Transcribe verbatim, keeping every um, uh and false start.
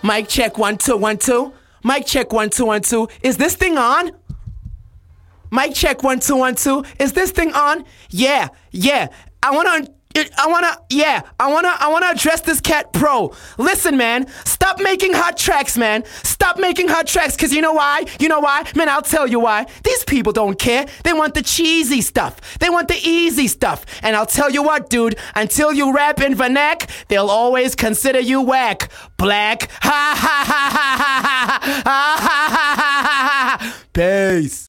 Mic check one, two, one, two. Mic check one, two, one, two. Is this thing on? Mic check one, two, one, two. Is this thing on? Yeah, yeah. I wanna, I wanna, yeah. I wanna, I wanna address this cat pro. Listen, man. Stop making hot tracks, man. Stop making hot tracks, cause you know why? You know why? Man, I'll tell you why. These people don't care. They want the cheesy stuff. They want the easy stuff. And I'll tell you what, dude. Until you rap in vernac, they'll always consider you whack. Black. Ha ha ha ha ha ha ha ha ha ha ha. Peace.